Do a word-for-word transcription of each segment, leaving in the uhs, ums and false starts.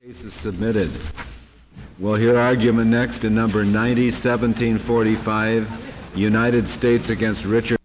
Case is submitted. We'll hear argument next in number ninety seventeen forty-five, United States against Richard.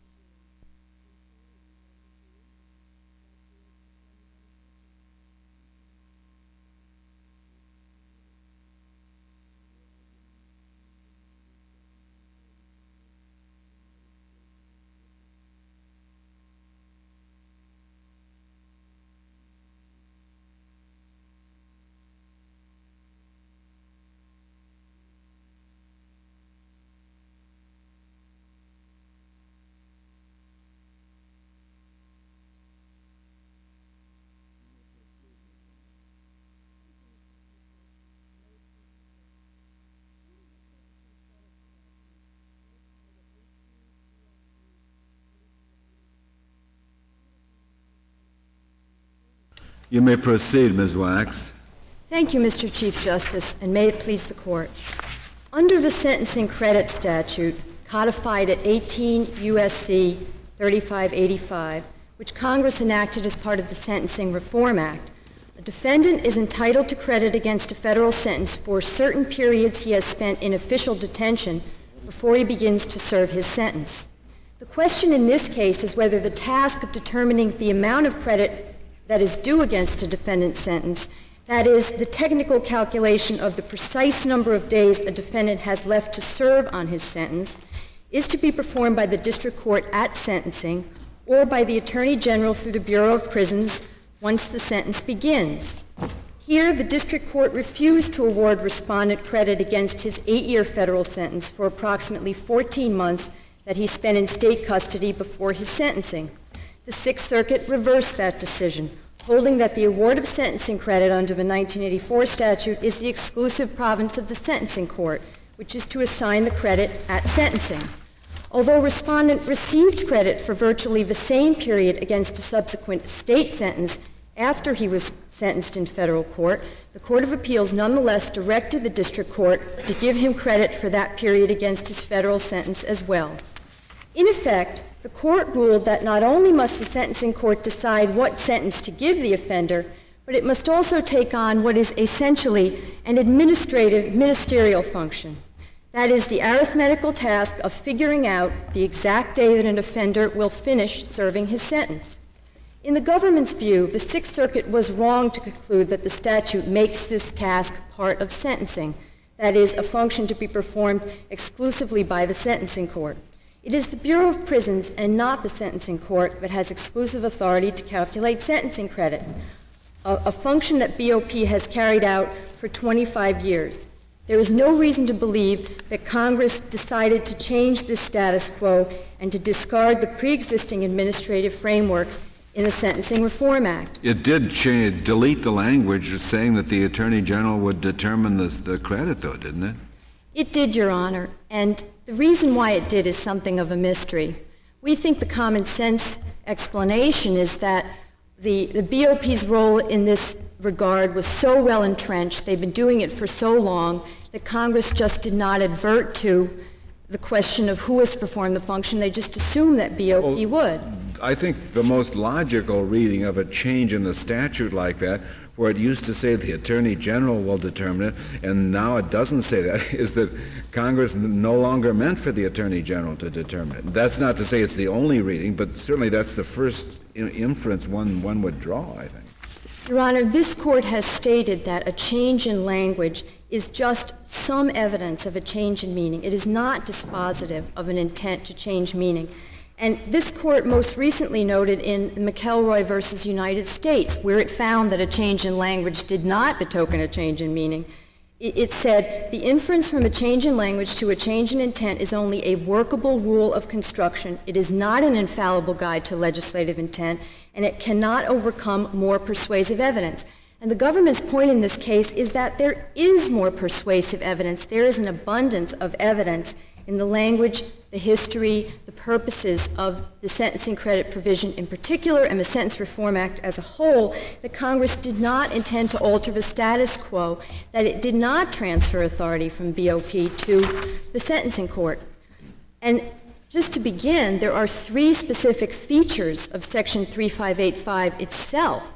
You may proceed, Miz Wax. Thank you, Mister Chief Justice, and may it please the Court. Under the sentencing credit statute, codified at eighteen U S C thirty-five eighty-five, which Congress enacted as part of the Sentencing Reform Act, a defendant is entitled to credit against a federal sentence for certain periods he has spent in official detention before he begins to serve his sentence. The question in this case is whether the task of determining the amount of credit that is due against a defendant's sentence, that is, the technical calculation of the precise number of days a defendant has left to serve on his sentence, is to be performed by the district court at sentencing or by the Attorney General through the Bureau of Prisons once the sentence begins. Here, the district court refused to award respondent credit against his eight-year federal sentence for approximately fourteen months that he spent in state custody before his sentencing. The Sixth Circuit reversed that decision, holding that the award of sentencing credit under the nineteen eighty-four statute is the exclusive province of the sentencing court, which is to assign the credit at sentencing. Although respondent received credit for virtually the same period against a subsequent state sentence after he was sentenced in federal court, the Court of Appeals nonetheless directed the district court to give him credit for that period against his federal sentence as well. In effect, the court ruled that not only must the sentencing court decide what sentence to give the offender, but it must also take on what is essentially an administrative ministerial function. That is, the arithmetical task of figuring out the exact day that an offender will finish serving his sentence. In the government's view, the Sixth Circuit was wrong to conclude that the statute makes this task part of sentencing, that is, a function to be performed exclusively by the sentencing court. It is the Bureau of Prisons and not the sentencing court that has exclusive authority to calculate sentencing credit, a, a function that B O P has carried out for twenty-five years. There is no reason to believe that Congress decided to change this status quo and to discard the pre-existing administrative framework in the Sentencing Reform Act. It did change, delete the language saying that the Attorney General would determine the, the credit, though, didn't it? It did, Your Honor, and the reason why it did is something of a mystery. We think the common sense explanation is that the, the B O P's role in this regard was so well entrenched, they've been doing it for so long, that Congress just did not advert to the question of who has performed the function. They just assumed that B O P well, would. I think the most logical reading of a change in the statute like that, where it used to say the Attorney General will determine it, and now it doesn't say that, is that Congress no longer meant for the Attorney General to determine it. That's not to say it's the only reading, but certainly that's the first inference one, one would draw, I think. Your Honor, this Court has stated that a change in language is just some evidence of a change in meaning. It is not dispositive of an intent to change meaning. And this Court most recently noted in McElroy versus United States, where it found that a change in language did not betoken a change in meaning. It, it said, the inference from a change in language to a change in intent is only a workable rule of construction. It is not an infallible guide to legislative intent, and it cannot overcome more persuasive evidence. And the government's point in this case is that there is more persuasive evidence. There is an abundance of evidence in the language, the history, the purposes of the sentencing credit provision in particular and the Sentence Reform Act as a whole, that Congress did not intend to alter the status quo, that it did not transfer authority from B O P to the sentencing court. And just to begin, there are three specific features of Section thirty-five eighty-five itself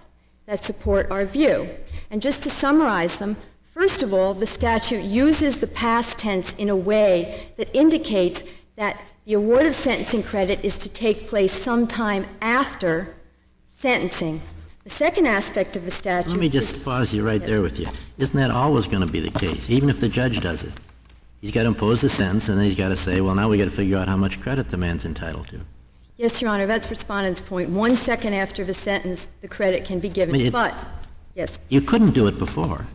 that support our view. And just to summarize them, first of all, the statute uses the past tense in a way that indicates that the award of sentencing credit is to take place sometime after sentencing. The second aspect of the statute... Let me just is, pause you right yes. there with you. Isn't that always going to be the case, even if the judge does it? He's got to impose the sentence, and then he's got to say, well, now we've got to figure out how much credit the man's entitled to. Yes, Your Honor, that's Respondent's point. One second after the sentence, the credit can be given. I mean, it, but, yes. You couldn't do it before.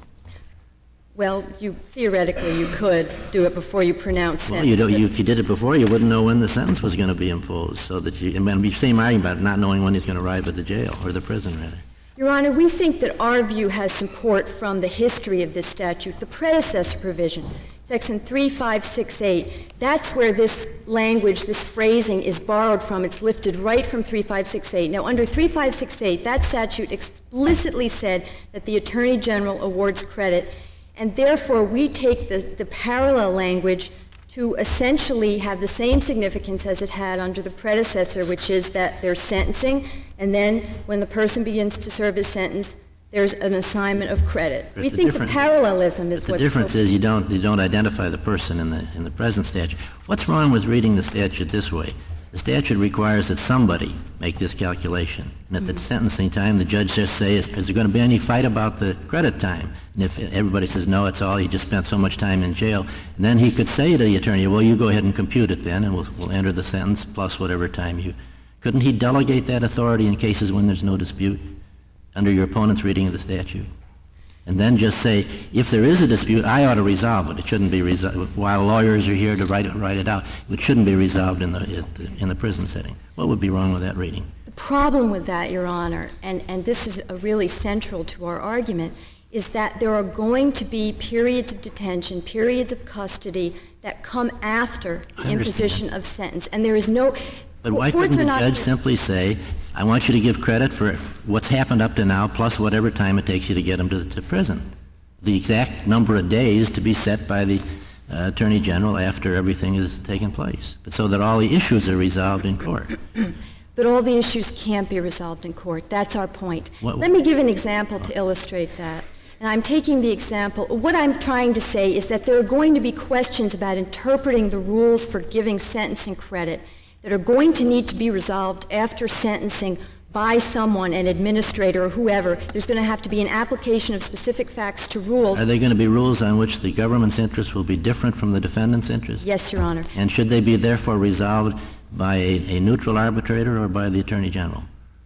Well, you theoretically you could do it before you pronounce Well, sentence. you don't, you, if you did it before, you wouldn't know when the sentence was going to be imposed. So that you, and it'd be the same argument about not knowing when he's going to arrive at the jail, or the prison, rather. Your Honor, we think that our view has support from the history of this statute, the predecessor provision, Section three five six eight. That's where this language, this phrasing is borrowed from. It's lifted right from three five six eight. Now, under three five six eight, that statute explicitly said that the Attorney General awards credit, and therefore we take the, the parallel language to essentially have the same significance as it had under the predecessor, which is that there's sentencing, and then when the person begins to serve his sentence, there's an assignment of credit. But we the think the difference- parallelism is But the what's difference so- is you don't you don't identify the person in the in the present statute. What's wrong with reading the statute this way? The statute requires that somebody make this calculation, and at Mm-hmm. the sentencing time, the judge just says, "Is there going to be any fight about the credit time?" And if everybody says no, it's all he just spent so much time in jail, and then he could say to the attorney, "Well, you go ahead and compute it then, and we'll we'll enter the sentence plus whatever time you." Couldn't he delegate that authority in cases when there's no dispute under your opponent's reading of the statute? And then just say, if there is a dispute, I ought to resolve it. It shouldn't be resolved. While lawyers are here to write it, write it out, it shouldn't be resolved in the, in the prison setting. What would be wrong with that reading? The problem with that, Your Honor, and, and this is a really central to our argument, is that there are going to be periods of detention, periods of custody that come after the imposition of sentence. And there is no... But why courts couldn't are the not- judge simply say, I want you to give credit for what's happened up to now plus whatever time it takes you to get him to, to prison? The exact number of days to be set by the uh, Attorney General after everything has taken place, but so that all the issues are resolved in court. But all the issues can't be resolved in court. That's our point. What- Let me give an example to illustrate that. And I'm taking the example, what I'm trying to say is that there are going to be questions about interpreting the rules for giving sentencing credit that are going to need to be resolved after sentencing by someone, an administrator or whoever. There's going to have to be an application of specific facts to rules. Are they going to be rules on which the government's interest will be different from the defendant's interest? Yes, Your Honor. And should they be therefore resolved by a, a neutral arbitrator or by the Attorney General?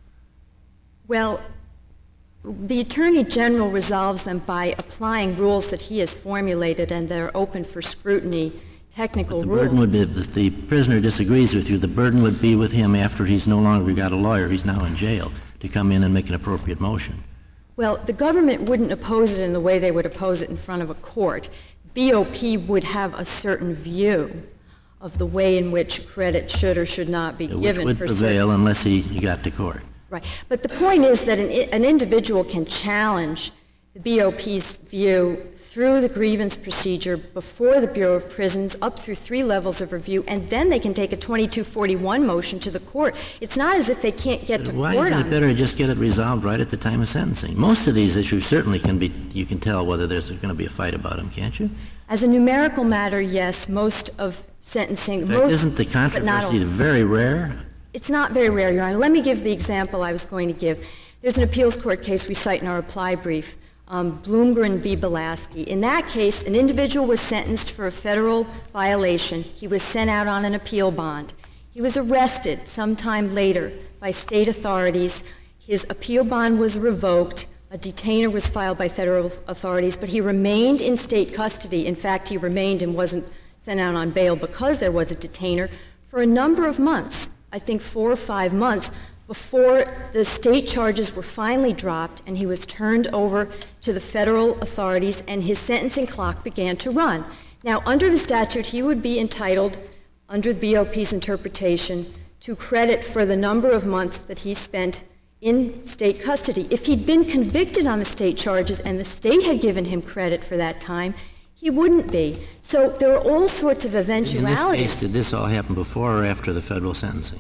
Well, the Attorney General resolves them by applying rules that he has formulated and that are open for scrutiny, technical The rules. burden would be, if the prisoner disagrees with you, the burden would be with him after he's no longer got a lawyer, he's now in jail, to come in and make an appropriate motion. Well, the government wouldn't oppose it in the way they would oppose it in front of a court. B O P would have a certain view of the way in which credit should or should not be Which given would for prevail certain. unless he, he got to court. Right. But the point is that an, an individual can challenge the B O P's view through the grievance procedure before the Bureau of Prisons, up through three levels of review, and then they can take a twenty-two forty-one motion to the court. It's not as if they can't get to Why court isn't on it better to just get it resolved right at the time of sentencing? Most of these issues certainly can be, you can tell whether there's going to be a fight about them, can't you? As a numerical matter, yes, most of sentencing, In fact, most, isn't the but not controversy all. very rare? It's not very rare, Your Honor. Let me give the example I was going to give. There's an appeals court case we cite in our reply brief, um, Bloomgren v. Belaski. In that case, an individual was sentenced for a federal violation. He was sent out on an appeal bond. He was arrested sometime later by state authorities. His appeal bond was revoked. A detainer was filed by federal authorities, but he remained in state custody. In fact, he remained and wasn't sent out on bail because there was a detainer for a number of months. I think four or five months before the state charges were finally dropped and he was turned over to the federal authorities and his sentencing clock began to run. Now, under the statute, he would be entitled, under the B O P's interpretation, to credit for the number of months that he spent in state custody. If he'd been convicted on the state charges and the state had given him credit for that time, he wouldn't be. So there are all sorts of In eventualities. this case, did this all happen before or after the federal sentencing?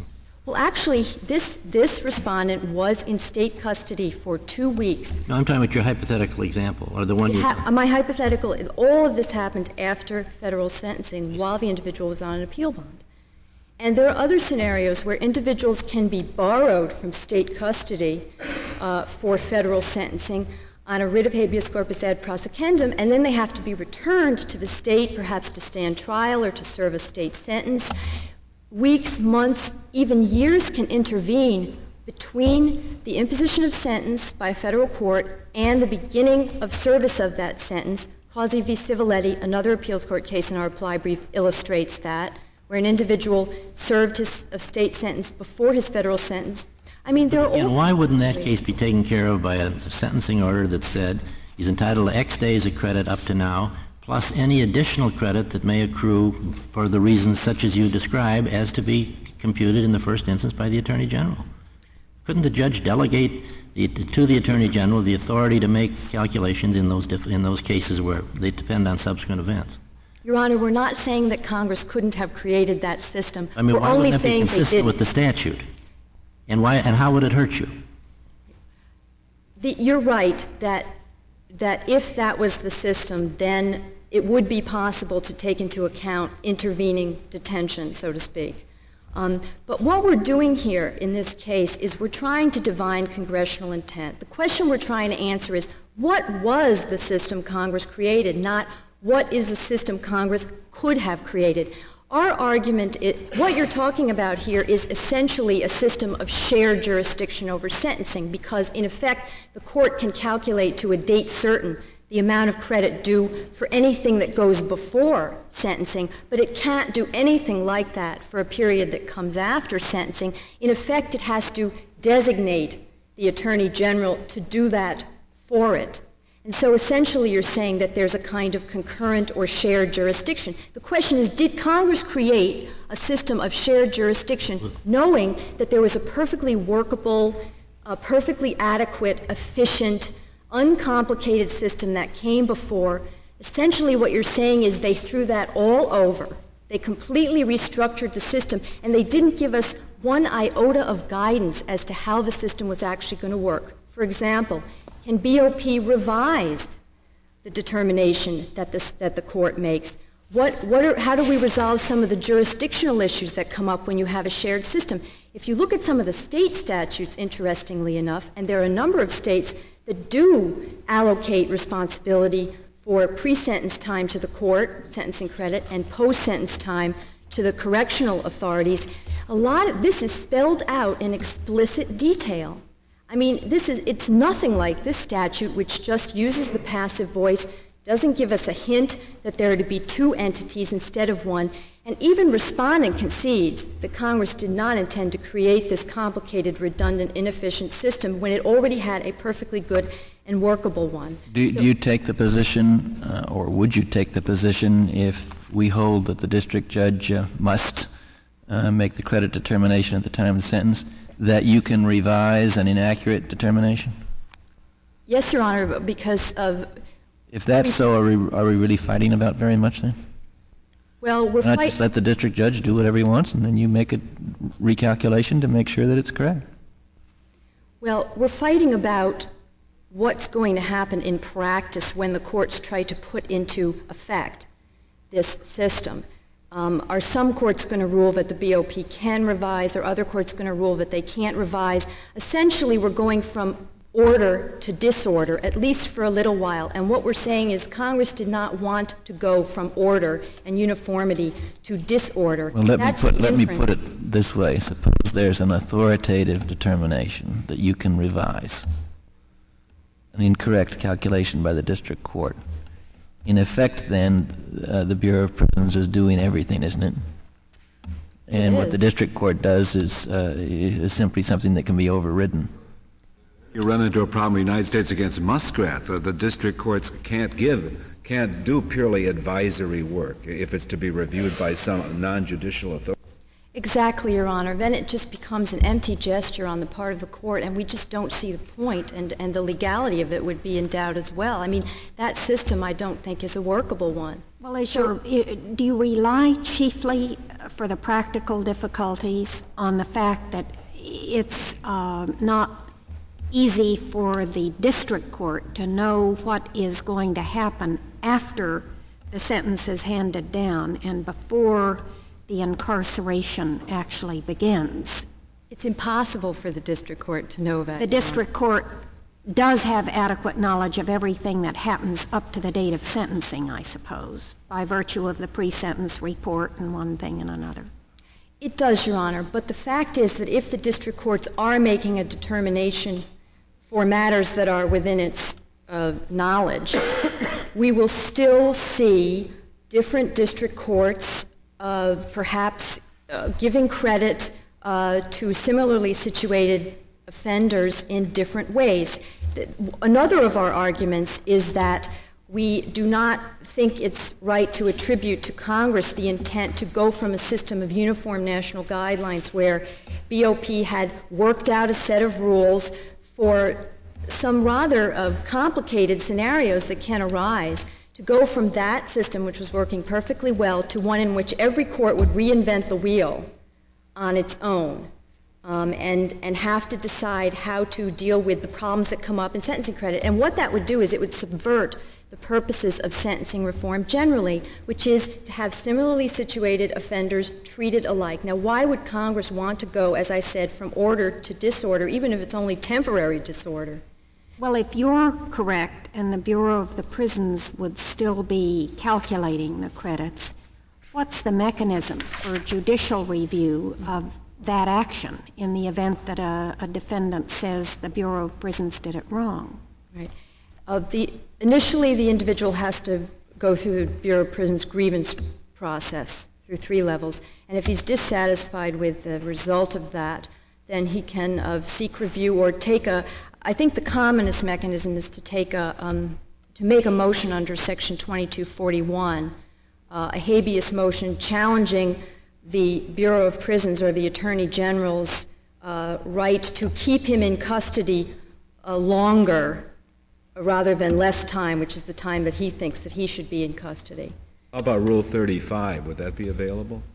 Well, actually, this, this respondent was in state custody for two weeks. No, I'm talking about your hypothetical example, or the one you... Ha- my hypothetical, all of this happened after federal sentencing while the individual was on an appeal bond. And there are other scenarios where individuals can be borrowed from state custody uh, for federal sentencing on a writ of habeas corpus ad prosecundum, and then they have to be returned to the state, perhaps to stand trial or to serve a state sentence. Weeks, months, even years can intervene between the imposition of sentence by a federal court and the beginning of service of that sentence. Causey v. Civiletti, another appeals court case in our reply brief, illustrates that, where an individual served his a state sentence before his federal sentence. I mean, there are all... And why wouldn't that case be taken care of by a sentencing order that said he's entitled to X days of credit up to now, plus any additional credit that may accrue for the reasons such as you describe as to be computed in the first instance by the Attorney General? Couldn't the judge delegate the, to the Attorney General the authority to make calculations in those, diff, in those cases where they depend on subsequent events? Your Honor, we're not saying that Congress couldn't have created that system. I mean, we're why only wouldn't that be saying they consistent didn't. with the statute? And why? And how would it hurt you? The, you're right that that if that was the system, then it would be possible to take into account intervening detention, so to speak. Um, but what we're doing here in this case is we're trying to divine congressional intent. The question we're trying to answer is, what was the system Congress created, not what is the system Congress could have created? Our argument, is, what you're talking about here is essentially a system of shared jurisdiction over sentencing, because in effect the court can calculate to a date certain the amount of credit due for anything that goes before sentencing, but it can't do anything like that for a period that comes after sentencing. In effect, it has to designate the Attorney General to do that for it. And so essentially you're saying that there's a kind of concurrent or shared jurisdiction. The question is, did Congress create a system of shared jurisdiction knowing that there was a perfectly workable, a perfectly adequate, efficient, uncomplicated system that came before? Essentially what you're saying is they threw that all over. They completely restructured the system, and they didn't give us one iota of guidance as to how the system was actually going to work. For example, can B O P revise the determination that, this, that the court makes? What, what are, how do we resolve some of the jurisdictional issues that come up when you have a shared system? If you look at some of the state statutes, interestingly enough, and there are a number of states that do allocate responsibility for pre-sentence time to the court, sentencing credit, and post-sentence time to the correctional authorities, a lot of this is spelled out in explicit detail. I mean, this is, it's nothing like this statute, which just uses the passive voice, doesn't give us a hint that there are to be two entities instead of one, and even respondent concedes that Congress did not intend to create this complicated, redundant, inefficient system when it already had a perfectly good and workable one. Do, so, do you take the position, uh, or would you take the position, if we hold that the district judge uh, must uh, make the credit determination at the time of the sentence, that you can revise an inaccurate determination? Yes, Your Honor, because of... If that's so, are we, are we really fighting about very much then? Well, we're Why not fight- just let the district judge do whatever he wants, and then you make a recalculation to make sure that it's correct? Well, we're fighting about what's going to happen in practice when the courts try to put into effect this system. Um, are some courts going to rule that the B O P can revise, or other courts going to rule that they can't revise? Essentially, we're going from order to disorder, at least for a little while. And what we're saying is Congress did not want to go from order and uniformity to disorder. Well, let That's me put the let me inference. put it this way. Suppose there's an authoritative determination that you can revise, an incorrect calculation by the district court. In effect, then, uh, the Bureau of Prisons is doing everything, isn't it? And It what is. the district court does is uh, is simply something that can be overridden. You run into a problem in the United States against Muskrat. The, the district courts can't give, can't do purely advisory work if it's to be reviewed by some non-judicial authority. Exactly, Your Honor. Then it just becomes an empty gesture on the part of the court, and we just don't see the point, and, and the legality of it would be in doubt as well. I mean, that system I don't think is a workable one. Well, is your, do you rely chiefly for the practical difficulties, on the fact that it's uh, not easy for the district court to know what is going to happen after the sentence is handed down and before the incarceration actually begins. It's impossible for the district court to know that. The district court does have adequate knowledge of everything that happens up to the date of sentencing, I suppose, by virtue of the pre-sentence report and one thing and another. It does, Your Honor, but the fact is that if the district courts are making a determination for matters that are within its uh, knowledge, we will still see different district courts uh, perhaps uh, giving credit uh, to similarly situated offenders in different ways. Another of our arguments is that we do not think it's right to attribute to Congress the intent to go from a system of uniform national guidelines where B O P had worked out a set of rules for some rather uh, complicated scenarios that can arise, to go from that system, which was working perfectly well, to one in which every court would reinvent the wheel on its own. Um, and, and have to decide how to deal with the problems that come up in sentencing credit. And what that would do is it would subvert the purposes of sentencing reform generally, which is to have similarly situated offenders treated alike. Now, why would Congress want to go, as I said, from order to disorder, even if it's only temporary disorder? Well, if you're correct and the Bureau of the Prisons would still be calculating the credits, what's the mechanism for judicial review of that action in the event that a, a defendant says the Bureau of Prisons did it wrong? Right. Uh, the, initially, the individual has to go through the Bureau of Prisons grievance process through three levels, and if he's dissatisfied with the result of that, then he can uh, seek review or take a, I think the commonest mechanism is to take a, um, to make a motion under Section twenty-two forty-one, uh, a habeas motion challenging the Bureau of Prisons or the Attorney General's uh, right to keep him in custody uh, longer rather than less time, which is the time that he thinks that he should be in custody. How about Rule thirty-five? Would that be available?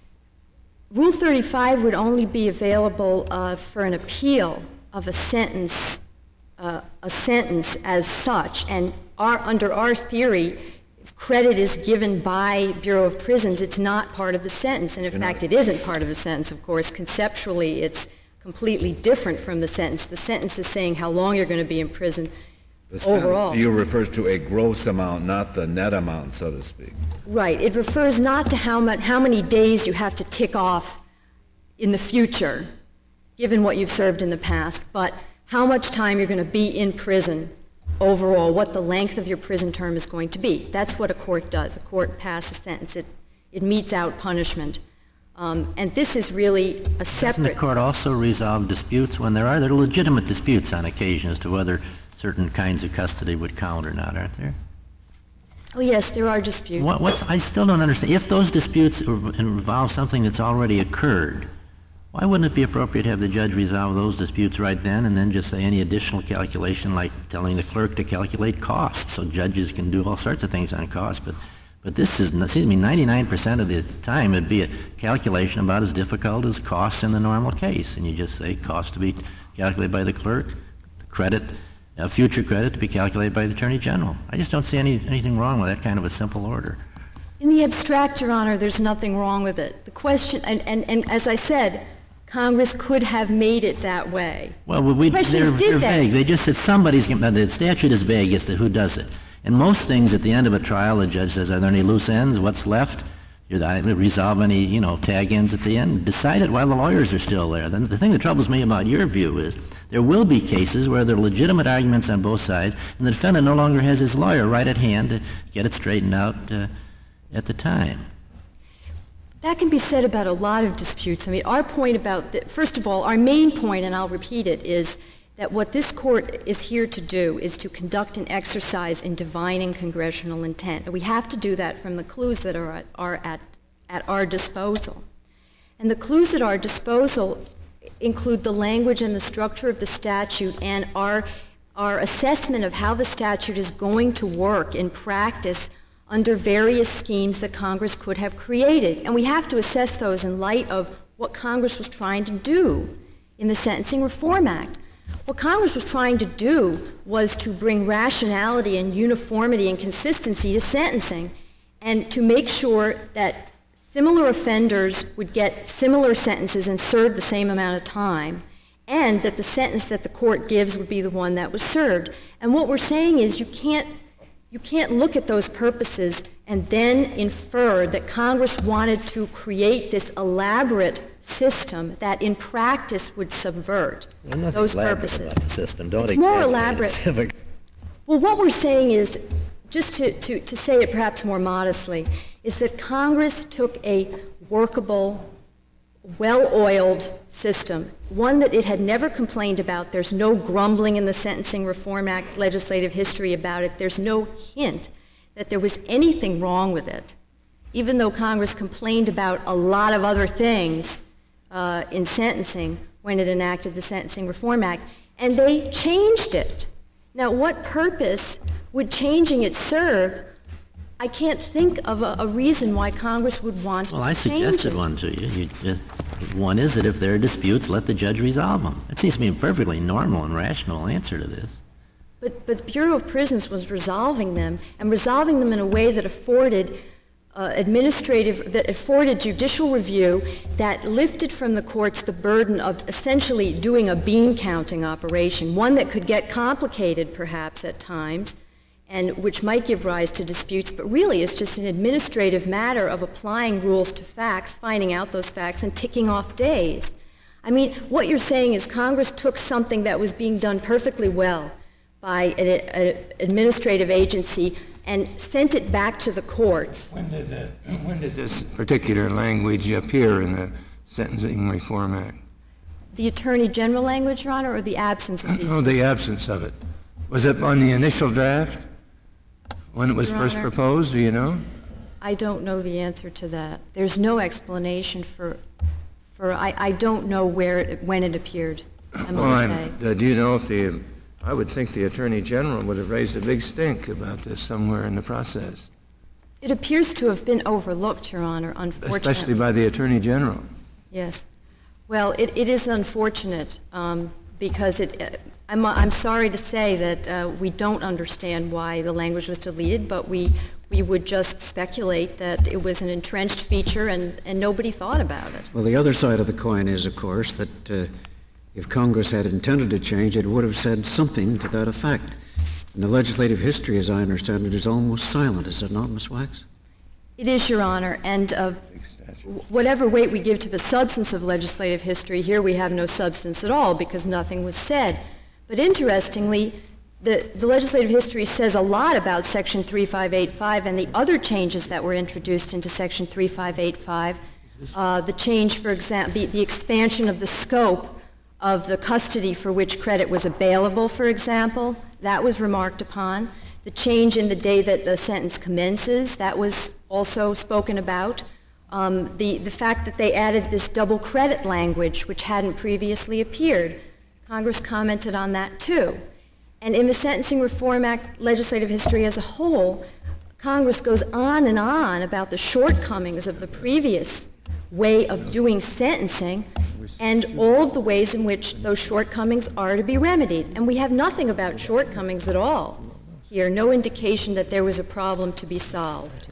Rule thirty-five would only be available uh, for an appeal of a sentence, uh, a sentence as such, and our, under our theory, credit is given by Bureau of Prisons, it's not part of the sentence. And in You're fact, not. It isn't part of the sentence, of course. Conceptually, it's completely different from the sentence. The sentence is saying how long you're going to be in prison the overall. The sentence to you refers to a gross amount, not the net amount, so to speak. Right. It refers not to how, much, how many days you have to tick off in the future, given what you've served in the past, but how much time you're going to be in prison overall, what the length of your prison term is going to be. That's what a court does. A court passes a sentence. It, it metes out punishment. Um, and this is really a separate... Doesn't the court also resolve disputes when there are? There are legitimate disputes on occasion as to whether certain kinds of custody would count or not, aren't there? Oh, yes, there are disputes. What, what's, I still don't understand. If those disputes involve something that's already occurred, why wouldn't it be appropriate to have the judge resolve those disputes right then and then just say any additional calculation, like telling the clerk to calculate costs, so judges can do all sorts of things on costs? But but this is, seems to me, ninety-nine percent of the time it'd be a calculation about as difficult as costs in the normal case. And you just say cost to be calculated by the clerk, credit, uh, future credit to be calculated by the Attorney General. I just don't see any, anything wrong with that kind of a simple order. In the abstract, Your Honor, there's nothing wrong with it. The question, and, and, and as I said, Congress could have made it that way. Well, we, the they're, did they're they? vague. They just said somebody's, the statute is vague as to who does it. And most things at the end of a trial, the judge says, are there any loose ends? What's left? Did I resolve any, you know, tag ends at the end? Decide it while the lawyers are still there. Then the thing that troubles me about your view is there will be cases where there are legitimate arguments on both sides, and the defendant no longer has his lawyer right at hand to get it straightened out uh, at the time. That can be said about a lot of disputes. I mean, our point about, the, first of all, our main point, and I'll repeat it, is that what this court is here to do is to conduct an exercise in divining congressional intent. And we have to do that from the clues that are at, are at, at our disposal. And the clues at our disposal include the language and the structure of the statute and our, our assessment of how the statute is going to work in practice under various schemes that Congress could have created. And we have to assess those in light of what Congress was trying to do in the Sentencing Reform Act. What Congress was trying to do was to bring rationality and uniformity and consistency to sentencing, and to make sure that similar offenders would get similar sentences and serve the same amount of time, and that the sentence that the court gives would be the one that was served. And what we're saying is you can't You can't look at those purposes and then infer that Congress wanted to create this elaborate system that in practice would subvert well, those elaborate purposes. About the system. Don't it's more elaborate. Well, what we're saying is, just to, to, to say it perhaps more modestly, is that Congress took a workable, well-oiled system, one that it had never complained about. There's no grumbling in the Sentencing Reform Act legislative history about it. There's no hint that there was anything wrong with it, even though Congress complained about a lot of other things uh, in sentencing when it enacted the Sentencing Reform Act, and they changed it. Now, what purpose would changing it serve? I can't think of a, a reason why Congress would want well, to I change it. Well, I suggested one to you. you just, one is that if there are disputes, let the judge resolve them. It seems to me a perfectly normal and rational answer to this. But, but the Bureau of Prisons was resolving them, and resolving them in a way that afforded uh, administrative, that afforded judicial review, that lifted from the courts the burden of essentially doing a bean counting operation, one that could get complicated perhaps at times, and which might give rise to disputes, but really it's just an administrative matter of applying rules to facts, finding out those facts, and ticking off days. I mean, what you're saying is Congress took something that was being done perfectly well by an administrative agency and sent it back to the courts. When did, that, when did this particular language appear in the Sentencing Reform Act? The Attorney General language, Your Honor, or the absence of the... Oh, the absence of it. Was it on the initial draft? When it was Your first Honor, proposed, do you know? I don't know the answer to that. There's no explanation for, for I, I don't know where it, when it appeared, I well, must I'm, say. uh, do you know if the, I would think the Attorney General would have raised a big stink about this somewhere in the process. It appears to have been overlooked, Your Honor, unfortunately. Especially by the Attorney General. Yes. Well, it, it is unfortunate um, because it, uh, I'm, I'm sorry to say that uh, we don't understand why the language was deleted, but we, we would just speculate that it was an entrenched feature and, and nobody thought about it. Well, the other side of the coin is, of course, that uh, if Congress had intended to change, it would have said something to that effect. And the legislative history, as I understand it, is almost silent. Is it not, Miz Wax? It is, Your Honor, and uh, whatever weight we give to the substance of legislative history, here we have no substance at all because nothing was said. But interestingly, the, the legislative history says a lot about Section thirty-five eighty-five and the other changes that were introduced into Section thirty-five eighty-five. Uh, the change, for example, the, the expansion of the scope of the custody for which credit was available, for example, that was remarked upon. The change in the day that the sentence commences, that was also spoken about. Um, the, the fact that they added this double credit language, which hadn't previously appeared. Congress commented on that too. And in the Sentencing Reform Act legislative history as a whole, Congress goes on and on about the shortcomings of the previous way of doing sentencing and all of the ways in which those shortcomings are to be remedied. And we have nothing about shortcomings at all here, no indication that there was a problem to be solved.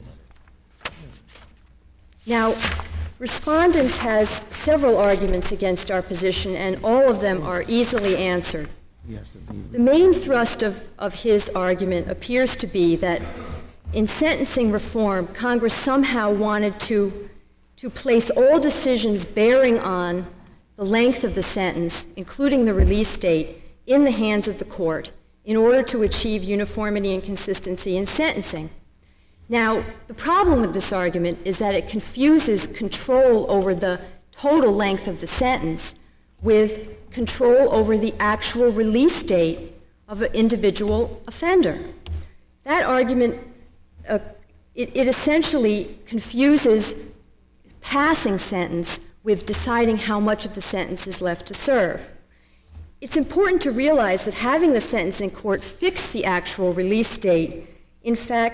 Now, respondent has several arguments against our position, and all of them are easily answered. The main thrust of, of his argument appears to be that in sentencing reform, Congress somehow wanted to, to place all decisions bearing on the length of the sentence, including the release date, in the hands of the court in order to achieve uniformity and consistency in sentencing. Now, the problem with this argument is that it confuses control over the total length of the sentence with control over the actual release date of an individual offender. That argument, uh, it, it essentially confuses passing sentence with deciding how much of the sentence is left to serve. It's important to realize that having the sentencing court fix the actual release date, in fact,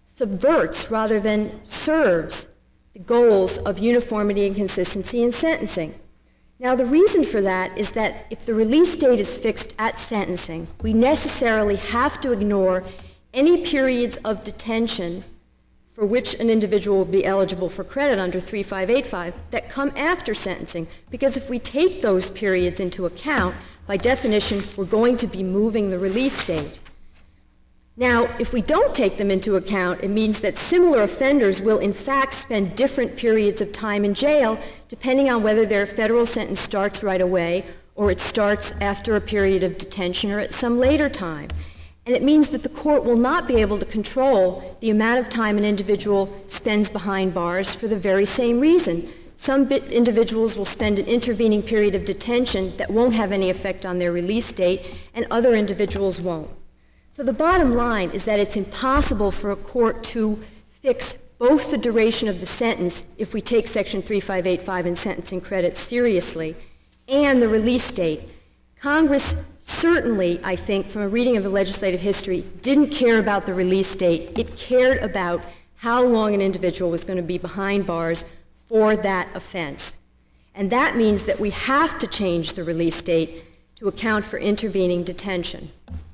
subverts rather than serves the goals of uniformity and consistency in sentencing. Now, the reason for that is that if the release date is fixed at sentencing, we necessarily have to ignore any periods of detention for which an individual will be eligible for credit under thirty-five eighty-five that come after sentencing, because if we take those periods into account, by definition, we're going to be moving the release date. Now, if we don't take them into account, it means that similar offenders will in fact spend different periods of time in jail depending on whether their federal sentence starts right away or it starts after a period of detention or at some later time. And it means that the court will not be able to control the amount of time an individual spends behind bars for the very same reason. Some bit individuals will spend an intervening period of detention that won't have any effect on their release date, and other individuals won't. So the bottom line is that it's impossible for a court to fix both the duration of the sentence, if we take Section thirty-five eighty-five and sentencing credit seriously, and the release date. Congress certainly, I think, from a reading of the legislative history, didn't care about the release date. It cared about how long an individual was going to be behind bars for that offense. And that means that we have to change the release date to account for intervening detention.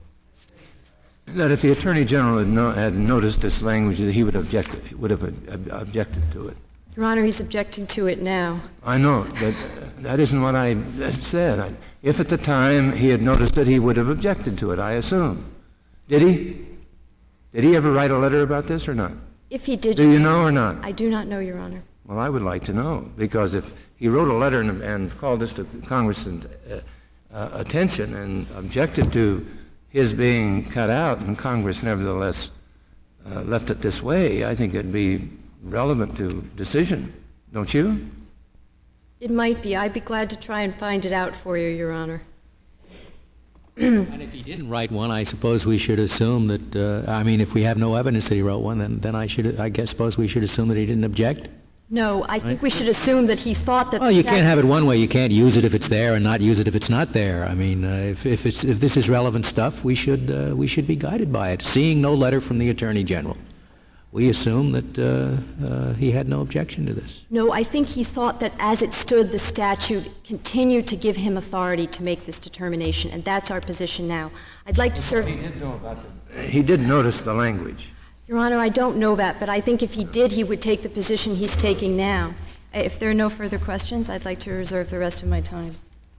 That if the Attorney General had, no, had noticed this language, that he would, object, would have ob- objected to it. Your Honor, he's objecting to it now. I know, but that isn't what I said. I, if at the time he had noticed it, he would have objected to it, I assume. Did he? Did he ever write a letter about this or not? If he did... Do you know or not? I do not know, Your Honor. Well, I would like to know, because if he wrote a letter and, and called this to Congress' uh, uh, attention and objected to his being cut out, and Congress nevertheless uh, left it this way, I think it'd be relevant to decision, don't you? It might be. I'd be glad to try and find it out for you, Your Honor. And if he didn't write one, I suppose we should assume that, uh, I mean, if we have no evidence that he wrote one, then, then I should, I guess, suppose we should assume that he didn't object? No, I think we should assume that he thought that... Well, you can't have it one way. You can't use it if it's there and not use it if it's not there. I mean, uh, if, if, it's, if this is relevant stuff, we should, uh, we should be guided by it. Seeing no letter from the Attorney General, we assume that uh, uh, he had no objection to this. No, I think he thought that as it stood, the statute continued to give him authority to make this determination, and that's our position now. I'd like to serve... He did know about the... He did notice the language. Your Honor, I don't know that, but I think if he did, he would take the position he's taking now. If there are no further questions, I'd like to reserve the rest of my time.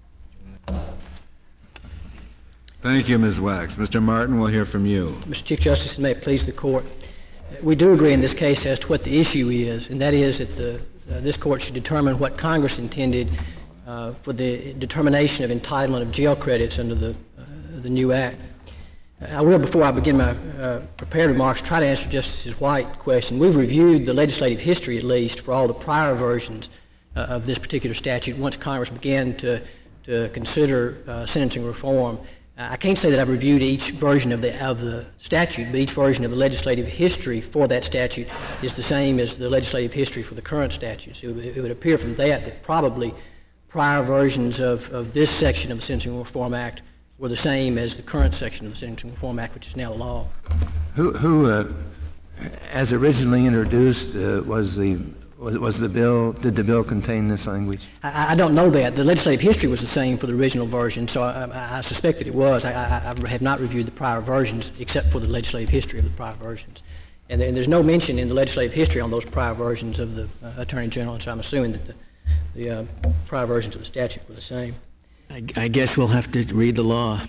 Thank you, Miz Wax. Mister Martin, we'll hear from you. Mister Chief Justice, and may it please the Court, we do agree in this case as to what the issue is, and that is that the, uh, this Court should determine what Congress intended uh, for the determination of entitlement of jail credits under the, uh, the new Act. I will, before I begin my uh, prepared remarks, try to answer Justice White's question. We've reviewed the legislative history, at least, for all the prior versions uh, of this particular statute once Congress began to, to consider uh, sentencing reform. Uh, I can't say that I've reviewed each version of the, of the statute, but each version of the legislative history for that statute is the same as the legislative history for the current statute. So it, it would appear from that that probably prior versions of, of this section of the Sentencing Reform Act were the same as the current section of the Sentencing Reform Act, which is now law. Who, who uh, as originally introduced, uh, was the was, was the bill? Did the bill contain this language? I, I don't know that. The legislative history was the same for the original version, so I, I, I suspect that it was. I, I, I have not reviewed the prior versions except for the legislative history of the prior versions, and, there, and there's no mention in the legislative history on those prior versions of the uh, Attorney General, and so I'm assuming that the, the uh, prior versions of the statute were the same. I, I guess we'll have to read the law.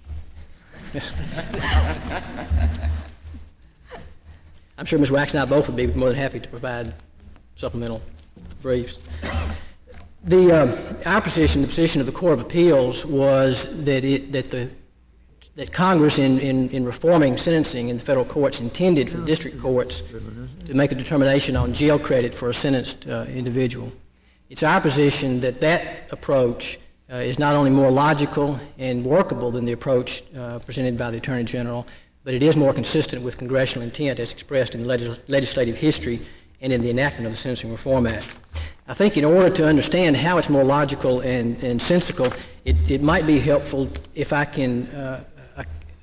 I'm sure Miz Wax and I both would be more than happy to provide supplemental briefs. The uh, our position, the position of the Court of Appeals, was that it that the that Congress, in, in, in reforming sentencing in the federal courts, intended for the district courts to make a determination on jail credit for a sentenced uh, individual. It's our position that that approach Uh, is not only more logical and workable than the approach uh, presented by the Attorney General, but it is more consistent with congressional intent as expressed in the legis- legislative history and in the enactment of the Sentencing Reform Act. I think in order to understand how it's more logical and, and sensical, it, it might be helpful if I can uh, uh,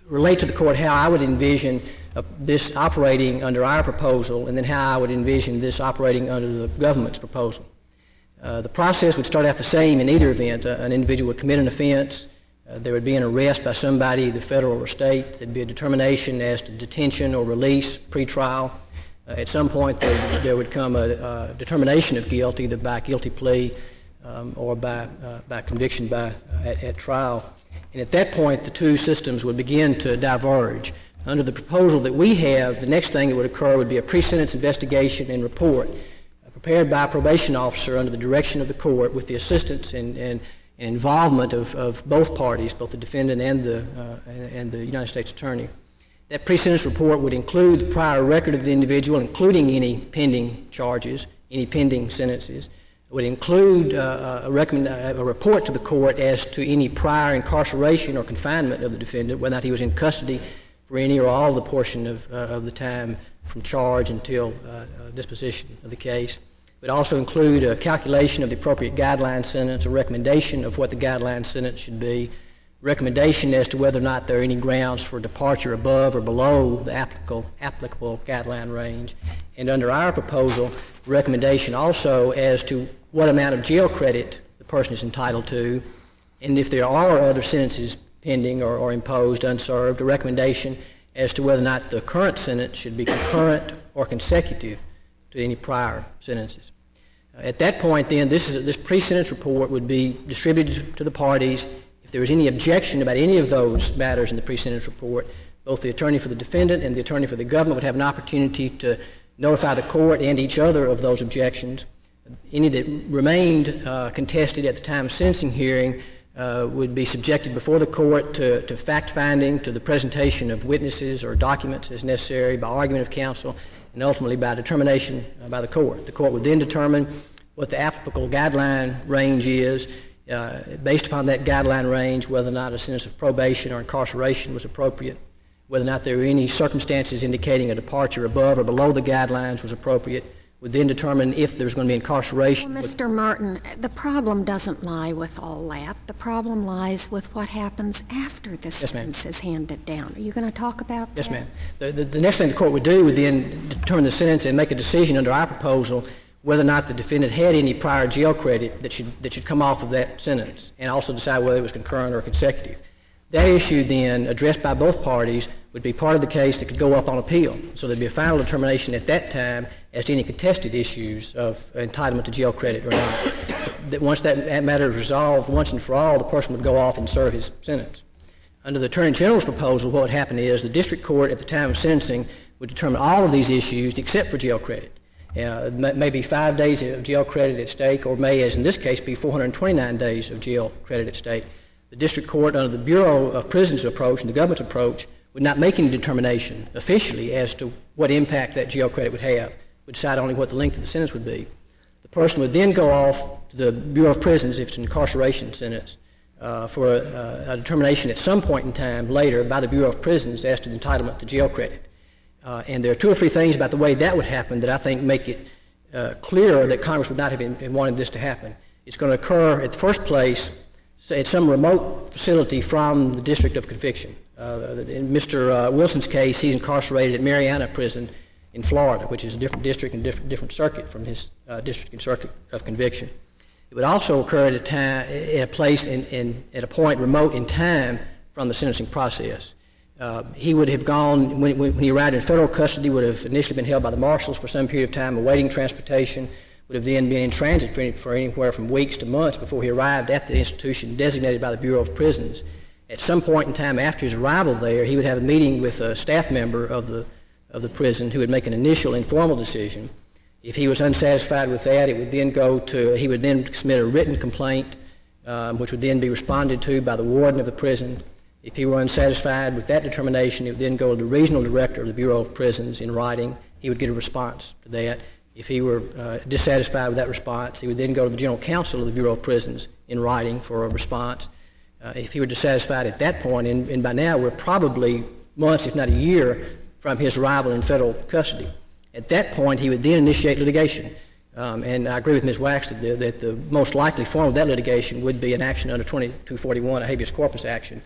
relate to the court how I would envision uh, this operating under our proposal, and then how I would envision this operating under the government's proposal. Uh, the process would start out the same in either event. Uh, an individual would commit an offense. Uh, there would be an arrest by somebody, either federal or state. There'd be a determination as to detention or release, pre-trial. Uh, at some point, there, there would come a, a determination of guilt, either by guilty plea um, or by, uh, by conviction by, uh, at, at trial. And at that point, the two systems would begin to diverge. Under the proposal that we have, the next thing that would occur would be a pre-sentence investigation and report uh, prepared by a probation officer under the direction of the court with the assistance and, and, and involvement of, of both parties, both the defendant and the, uh, and the United States Attorney. That pre-sentence report would include the prior record of the individual, including any pending charges, any pending sentences. It would include uh, a, recommend, a report to the court as to any prior incarceration or confinement of the defendant, whether or not he was in custody for any or all of the portion of, uh, of the time from charge until uh, uh, disposition of the case. It would also include a calculation of the appropriate guideline sentence, a recommendation of what the guideline sentence should be, recommendation as to whether or not there are any grounds for departure above or below the applicable, applicable guideline range. And under our proposal, recommendation also as to what amount of jail credit the person is entitled to, and if there are other sentences pending or, or imposed unserved, a recommendation as to whether or not the current sentence should be concurrent or consecutive to any prior sentences. Uh, at that point, then, this, is, this pre-sentence report would be distributed to the parties. If there was any objection about any of those matters in the pre-sentence report, both the attorney for the defendant and the attorney for the government would have an opportunity to notify the court and each other of those objections. Any that remained uh, contested at the time of sentencing hearing uh, would be subjected before the court to, to fact-finding, to the presentation of witnesses or documents as necessary, by argument of counsel, and ultimately by determination uh, by the court. The court would then determine what the applicable guideline range is. Uh, based upon that guideline range, whether or not a sentence of probation or incarceration was appropriate, whether or not there were any circumstances indicating a departure above or below the guidelines was appropriate, would then determine if there was going to be incarceration. Well, Mister Martin, the problem doesn't lie with all that. The problem lies with what happens after the yes, sentence is handed down. Are you going to talk about yes, that? Yes, ma'am. The, the, the next thing the court would do would then determine the sentence and make a decision under our proposal whether or not the defendant had any prior jail credit that should, that should come off of that sentence, and also decide whether it was concurrent or consecutive. That issue then, addressed by both parties, would be part of the case that could go up on appeal. So there'd be a final determination at that time as to any contested issues of entitlement to jail credit or not. That once that, that matter is resolved once and for all, the person would go off and serve his sentence. Under the Attorney General's proposal, what would happen is the district court at the time of sentencing would determine all of these issues except for jail credit. Uh, maybe five days of jail credit at stake, or may, as in this case, be four hundred twenty-nine days of jail credit at stake. The district court, under the Bureau of Prisons approach and the government's approach, would not make any determination officially as to what impact that jail credit would have, would decide only what the length of the sentence would be. The person would then go off to the Bureau of Prisons, if it's an incarceration sentence, uh, for a, a determination at some point in time later by the Bureau of Prisons as to the entitlement to jail credit. Uh, and there are two or three things about the way that would happen that I think make it uh, clearer that Congress would not have been, wanted this to happen. It's going to occur at the first place at some remote facility from the district of conviction. Uh, in Mister Uh, Wilson's case, he's incarcerated at Mariana Prison in Florida, which is a different district and different, different circuit from his uh, district and circuit of conviction. It would also occur at a time, at a place, in, in, at a point remote in time from the sentencing process. Uh, he would have gone, when, when he arrived in federal custody, would have initially been held by the marshals for some period of time, awaiting transportation, would have then been in transit for, any, for anywhere from weeks to months before he arrived at the institution designated by the Bureau of Prisons. At some point in time after his arrival there, he would have a meeting with a staff member of the, of the prison who would make an initial informal decision. If he was unsatisfied with that, it would then go to, he would then submit a written complaint, um, which would then be responded to by the warden of the prison. If he were unsatisfied with that determination, it would then go to the regional director of the Bureau of Prisons in writing. He would get a response to that. If he were uh, dissatisfied with that response, he would then go to the general counsel of the Bureau of Prisons in writing for a response. Uh, if he were dissatisfied at that point, and, and by now we're probably months, if not a year, from his arrival in federal custody. At that point, he would then initiate litigation. Um, and I agree with Miz Wax that the, that the most likely form of that litigation would be an action under twenty-two forty-one, a habeas corpus action,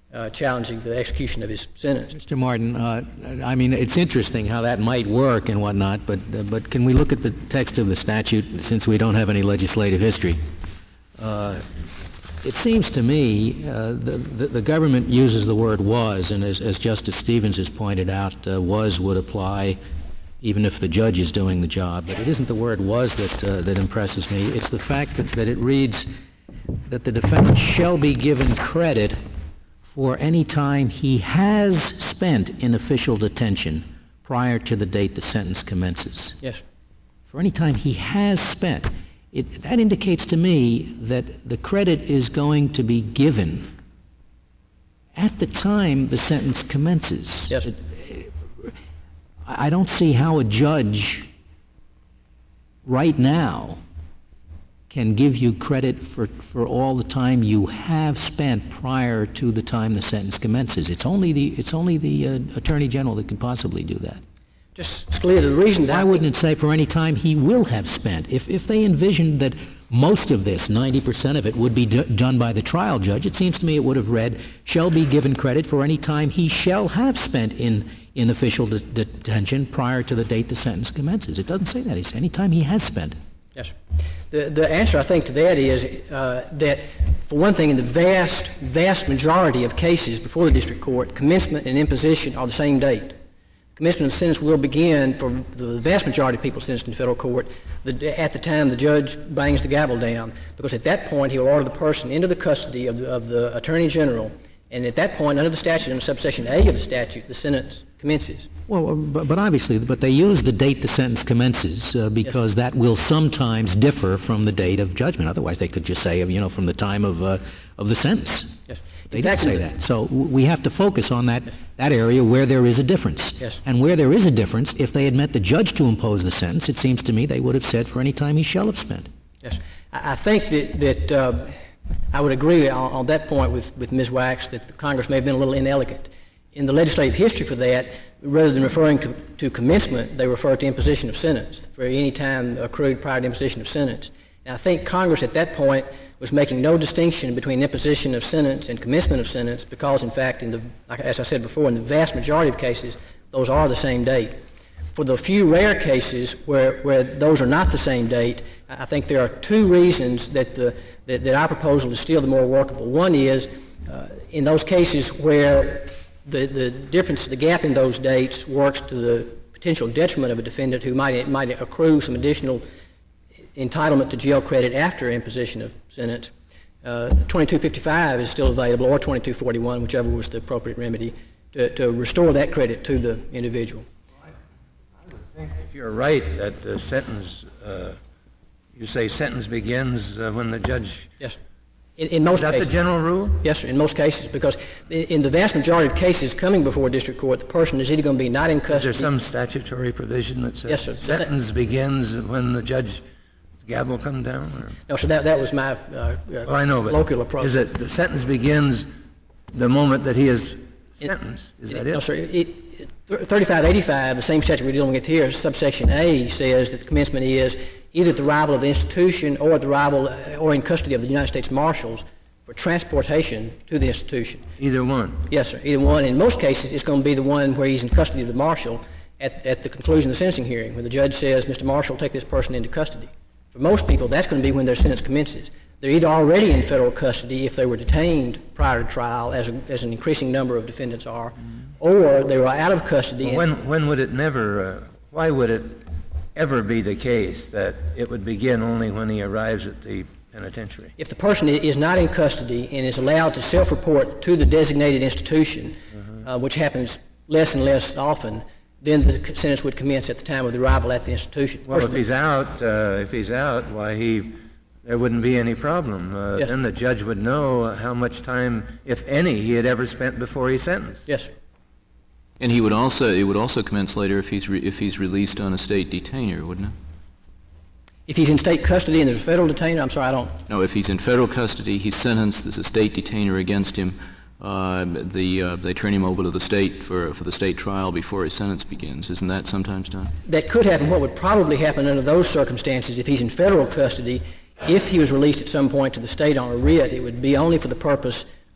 uh, challenging the execution of his sentence. Mister Martin, uh, I mean, it's interesting how that might work and whatnot, but uh, but can we look at the text of the statute since we don't have any legislative history? Uh, it seems to me uh, the, the the government uses the word "was," and as, as Justice Stevens has pointed out, uh, "was" would apply even if the judge is doing the job. But it isn't the word "was" that uh, that impresses me. It's the fact that, that it reads that the defendant shall be given credit for any time he has spent in official detention prior to the date the sentence commences. Yes. For any time he has spent. It, that indicates to me that the credit is going to be given at the time the sentence commences. Yes. It, I don't see how a judge right now can give you credit for, for all the time you have spent prior to the time the sentence commences. It's only the it's only the uh, Attorney General that can possibly do that. Just clear the reason that... Why wouldn't it say for any time he will have spent? If if they envisioned that most of this, ninety percent of it, would be d- done by the trial judge, it seems to me it would have read, shall be given credit for any time he shall have spent in, in official de- detention prior to the date the sentence commences. It doesn't say that. It's any time he has spent. Yes. The, the answer, I think, to that is uh, that, for one thing, in the vast, vast majority of cases before the district court, commencement and imposition are the same date. Commencement of sentence will begin, for the vast majority of people sentenced in federal court, the, at the time the judge bangs the gavel down, because at that point he will order the person into the custody of the, of the Attorney General, and at that point, under the statute, in subsection A of the statute, the sentence commences. Well, but, but obviously, but they use the date the sentence commences uh, because yes. that will sometimes differ from the date of judgment. Otherwise, they could just say, you know, from the time of uh, of the sentence. Yes. They didn't say that. So we have to focus on that, that area where there is a difference. Yes. And where there is a difference, if they had meant the judge to impose the sentence, it seems to me they would have said for any time he shall have spent. Yes. I, I think that, that uh, I would agree on, on that point with, with Miz Wax that the Congress may have been a little inelegant. In the legislative history for that, rather than referring to, to commencement, they refer to imposition of sentence for any time accrued prior to imposition of sentence. And I think Congress at that point was making no distinction between imposition of sentence and commencement of sentence because, in fact, in the, as I said before, in the vast majority of cases, those are the same date. For the few rare cases where, where those are not the same date, I think there are two reasons that, the, that, that our proposal is still the more workable. One is, uh, in those cases where the, the difference, the gap in those dates works to the potential detriment of a defendant who might, might accrue some additional entitlement to jail credit after imposition of sentence, uh, twenty-two fifty-five is still available, or twenty-two forty-one, whichever was the appropriate remedy, to, to restore that credit to the individual. I, I would think if you're right that the sentence, uh, you say sentence begins uh, when the judge... Yes. In, in most is that cases. the general rule? Yes, sir, in most cases, because in, in the vast majority of cases coming before district court, the person is either going to be not in custody... Is there some statutory provision that says yes, sir. sentence begins when the judge... gavel come down? Or? No, so that, that was my uh, well, I know, but local approach. Is it the sentence begins the moment that he is sentenced? Is it, that it? it? No, sir. It, it, thirty-five eighty-five, the same statute we're dealing with here, subsection A says that the commencement is either at the arrival of the institution or at the arrival or in custody of the United States Marshals for transportation to the institution. Either one? Yes, sir. Either one. In most cases, it's going to be the one where he's in custody of the marshal at, at the conclusion of the sentencing hearing, where the judge says, Mister Marshal, take this person into custody. For most people, that's going to be when their sentence commences. They're either already in federal custody if they were detained prior to trial, as, a, as an increasing number of defendants are, mm-hmm. or they were out of custody. Well, when, when would it never, uh, why would it ever be the case that it would begin only when he arrives at the penitentiary? If the person is not in custody and is allowed to self-report to the designated institution, mm-hmm. uh, which happens less and less often, then the sentence would commence at the time of the arrival at the institution. Well, if he's out, uh, if he's out, why he, there wouldn't be any problem. Uh, yes. Then the judge would know how much time, if any, he had ever spent before he sentenced. Yes, sir. And he would also, it would also commence later if he's re, if he's released on a state detainer, wouldn't it? If he's in state custody and there's a federal detainer, I'm sorry, I don't. No, if he's in federal custody, he's sentenced. There's a state detainer against him. Uh, the uh, they turn him over to the state for for the state trial before his sentence begins. Isn't that sometimes done? That could happen. What would probably happen under those circumstances, if he's in federal custody, if he was released at some point to the state on a writ, it would be only for the purpose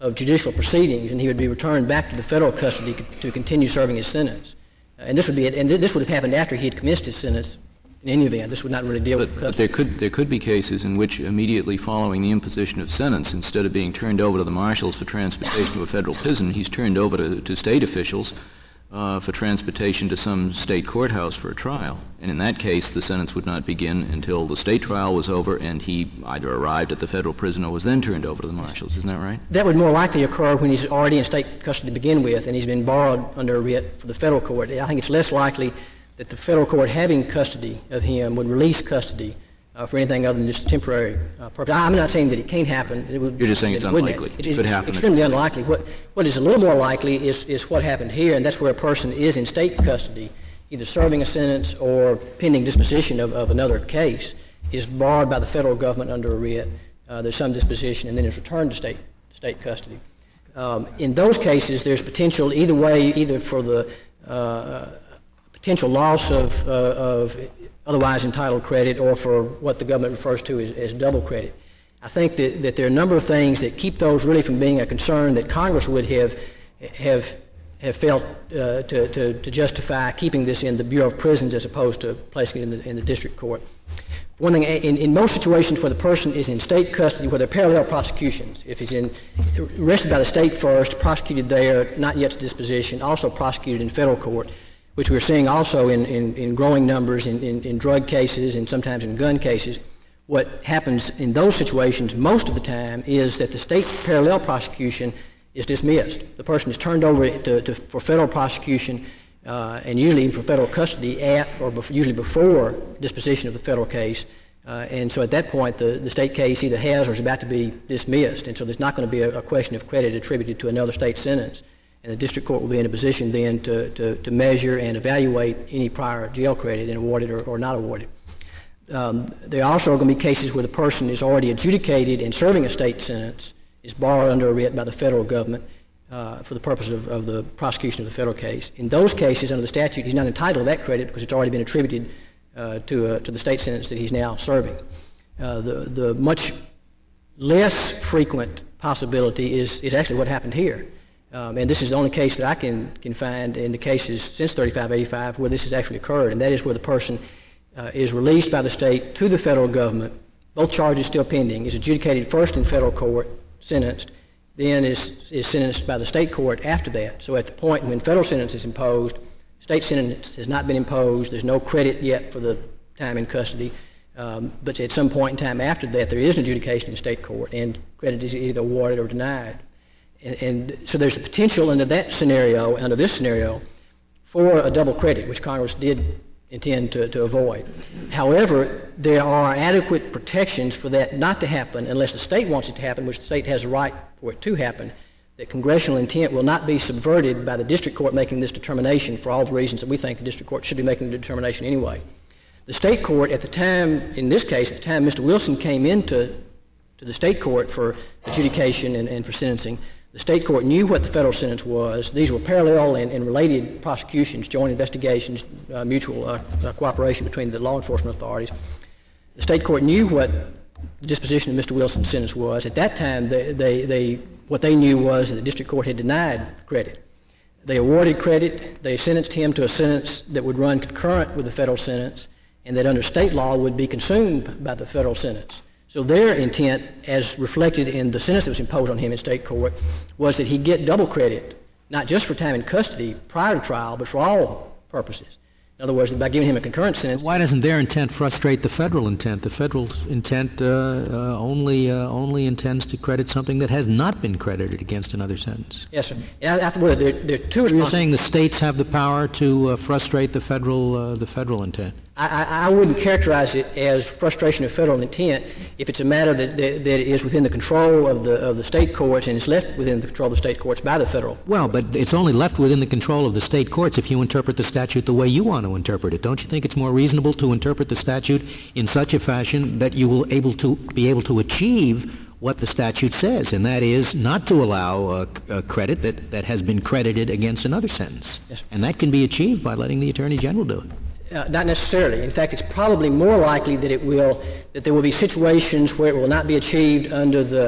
of judicial proceedings, and he would be returned back to the federal custody to continue serving his sentence. Uh, and this would be, and this would have happened after he had commenced his sentence. In any event, this would not really deal but, with custody. But there could there could be cases in which immediately following the imposition of sentence, instead of being turned over to the marshals for transportation to a federal prison, he's turned over to, to state officials uh, for transportation to some state courthouse for a trial. And in that case, the sentence would not begin until the state trial was over and he either arrived at the federal prison or was then turned over to the marshals. Isn't that right? That would more likely occur when he's already in state custody to begin with and he's been borrowed under a writ for the federal court. I think it's less likely that the federal court having custody of him would release custody uh, for anything other than just temporary uh, purpose. I'm not saying that it can't happen. It would, You're just saying it's it unlikely. It, it could happen. extremely unlikely. What, what is a little more likely is, is what happened here, and that's where a person is in state custody, either serving a sentence or pending disposition of, of another case, is barred by the federal government under a writ. Uh, there's some disposition, and then is returned to state, state custody. Um, in those cases, there's potential either way, either for the uh, potential loss of, uh, of otherwise entitled credit or for what the government refers to as, as double credit. I think that, that there are a number of things that keep those really from being a concern that Congress would have have have felt uh, to, to, to justify keeping this in the Bureau of Prisons as opposed to placing it in the, in the district court. One thing, in, in most situations where the person is in state custody, where there are parallel prosecutions, if he's in, arrested by the state first, prosecuted there, not yet to disposition, also prosecuted in federal court, which we're seeing also in, in, in growing numbers in, in, in drug cases and sometimes in gun cases. What happens in those situations most of the time is that the state parallel prosecution is dismissed. The person is turned over to, to, for federal prosecution uh, and usually even for federal custody at or bef- usually before disposition of the federal case. Uh, and so at that point, the, the state case either has or is about to be dismissed. And so there's not going to be a, a question of credit attributed to another state sentence. And the district court will be in a position then to, to, to measure and evaluate any prior jail credit and award it or, or not award it. Um, there are also going to be cases where the person is already adjudicated and serving a state sentence, is borrowed under a writ by the federal government uh, for the purpose of, of the prosecution of the federal case. In those cases, under the statute, he's not entitled to that credit because it's already been attributed uh, to, uh, to the state sentence that he's now serving. Uh, the, the much less frequent possibility is, is actually what happened here. Um, and this is the only case that I can, can find in the cases since thirty-five eighty-five where this has actually occurred, and that is where the person uh, is released by the state to the federal government, both charges still pending, is adjudicated first in federal court, sentenced, then is, is sentenced by the state court after that. So at the point when federal sentence is imposed, state sentence has not been imposed, there's no credit yet for the time in custody, um, but at some point in time after that there is an adjudication in state court and credit is either awarded or denied. And, and so there's the potential under that scenario, under this scenario, for a double credit, which Congress did intend to, to avoid. However, there are adequate protections for that not to happen unless the state wants it to happen, which the state has a right for it to happen, that congressional intent will not be subverted by the district court making this determination for all the reasons that we think the district court should be making the determination anyway. The state court at the time, in this case, at the time Mister Wilson came into to the state court for adjudication and, and for sentencing, the state court knew what the federal sentence was. These were parallel and, and related prosecutions, joint investigations, uh, mutual uh, uh, cooperation between the law enforcement authorities. The state court knew what the disposition of Mister Wilson's sentence was. At that time, they, they, they, what they knew was that the district court had denied credit. They awarded credit. They sentenced him to a sentence that would run concurrent with the federal sentence and that under state law would be consumed by the federal sentence. So their intent, as reflected in the sentence that was imposed on him in state court, was that he get double credit, not just for time in custody prior to trial, but for all purposes. In other words, by giving him a concurrent sentence. Why doesn't their intent frustrate the federal intent? The federal intent uh, uh, only uh, only intends to credit something that has not been credited against another sentence. Yes, sir. And I, I, well, there, there are two. So you're saying the states have the power to uh, frustrate the federal uh, the federal intent? I, I wouldn't characterize it as frustration of federal intent if it's a matter that, that, that is within the control of the of the state courts and is left within the control of the state courts by the federal. Well, but it's only left within the control of the state courts if you interpret the statute the way you want to interpret it. Don't you think it's more reasonable to interpret the statute in such a fashion that you will able to be able to achieve what the statute says, and that is not to allow uh, a credit that, that has been credited against another sentence? Yes. And that can be achieved by letting the Attorney General do it. Uh, not necessarily. In fact, it's probably more likely that it will, that there will be situations where it will not be achieved under the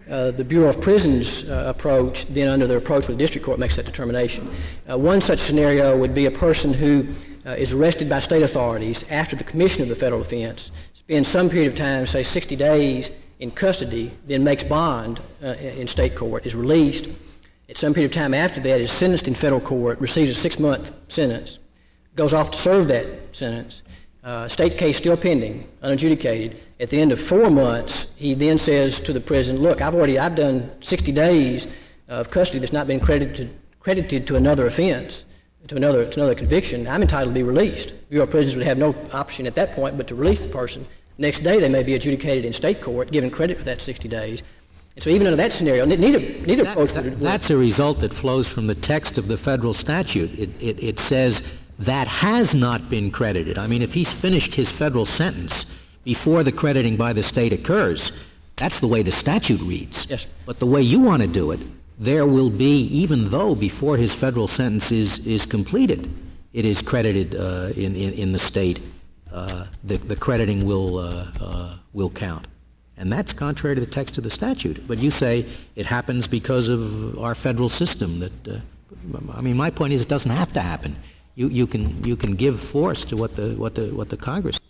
uh, the Bureau of Prisons uh, approach, then under their approach with the district court, makes that determination. Uh, one such scenario would be a person who uh, is arrested by state authorities after the commission of the federal offense, spends some period of time, say sixty days, in custody, then makes bond uh, in state court, is released. At some period of time after that, is sentenced in federal court, receives a six-month sentence, goes off to serve that sentence. Uh, state case still pending, unadjudicated. At the end of four months, he then says to the prison, look, I've already, I've done sixty days of custody that's not been credited, credited to another offense, to another, to another conviction. I'm entitled to be released. Bureau of Prisons would have no option at that point but to release the person. Next day, they may be adjudicated in state court, given credit for that sixty days. And so even under that scenario, neither, neither that, approach that, would... That's a result that flows from the text of the federal statute. It, it, it says that has not been credited. I mean, if he's finished his federal sentence before the crediting by the state occurs, that's the way the statute reads. Yes. But the way you want to do it, there will be, even though before his federal sentence is, is completed, it is credited uh, in, in, in the state, uh, the, the crediting will, uh, uh, will count. And that's contrary to the text of the statute. But you say it happens because of our federal system. That uh, I mean, my point is it doesn't have to happen. You, you can you can give force to what the what the what the Congress.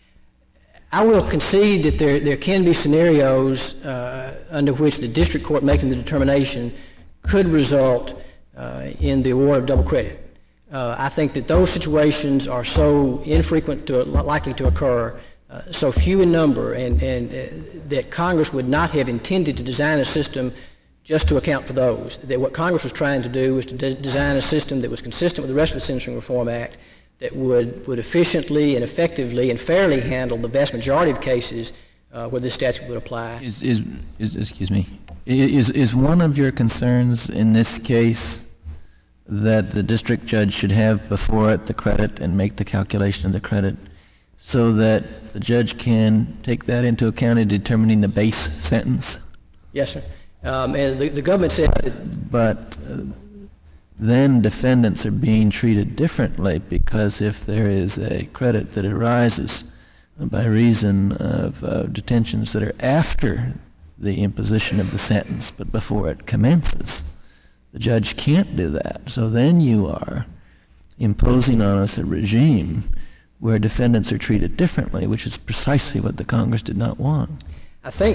I will concede that there there can be scenarios uh, under which the district court making the determination could result uh, in the award of double credit. Uh, I think that those situations are so infrequent to likely to occur, uh, so few in number, and and uh, that Congress would not have intended to design a system just to account for those. That what Congress was trying to do was to de- design a system that was consistent with the rest of the Sentencing Reform Act, that would, would efficiently and effectively and fairly handle the vast majority of cases uh, where this statute would apply. Is, is, is, excuse me, is, is one of your concerns in this case that the district judge should have before it the credit and make the calculation of the credit so that the judge can take that into account in determining the base sentence? Yes, sir. Um, and the, the government said that... But uh, then defendants are being treated differently because if there is a credit that arises by reason of uh, detentions that are after the imposition of the sentence but before it commences, the judge can't do that. So then you are imposing on us a regime where defendants are treated differently, which is precisely what the Congress did not want. I think...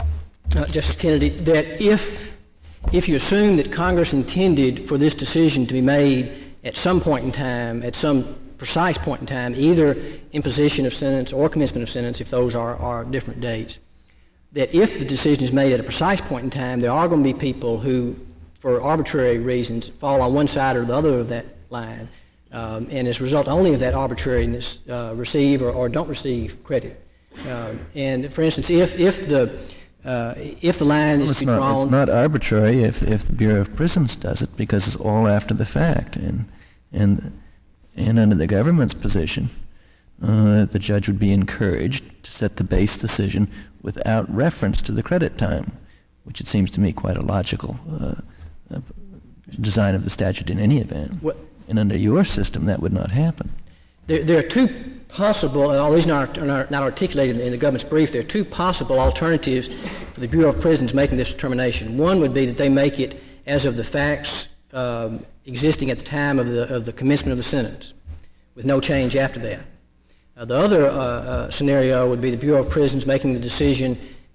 Uh, Justice Kennedy, that if if you assume that Congress intended for this decision to be made at some point in time, at some precise point in time, either imposition of sentence or commencement of sentence, if those are, are different dates, that if the decision is made at a precise point in time, there are going to be people who, for arbitrary reasons, fall on one side or the other of that line, um, and as a result only of that arbitrariness, uh, receive or, or don't receive credit. Um, and, for instance, if, if the Uh, if the line well, is it's to be not, drawn... It's not arbitrary if, if the Bureau of Prisons does it because it's all after the fact. And and and under the government's position, uh, the judge would be encouraged to set the base decision without reference to the credit time, which it seems to me quite a logical uh, uh, design of the statute in any event. What? And under your system, that would not happen. There, there are two possible, and all these are not, not articulated in the government's brief, there are two possible alternatives for the Bureau of Prisons making this determination. One would be that they make it as of the facts um, existing at the time of the, of the commencement of the sentence, with no change after that. Uh, the other uh, uh, scenario would be the Bureau of Prisons making the decision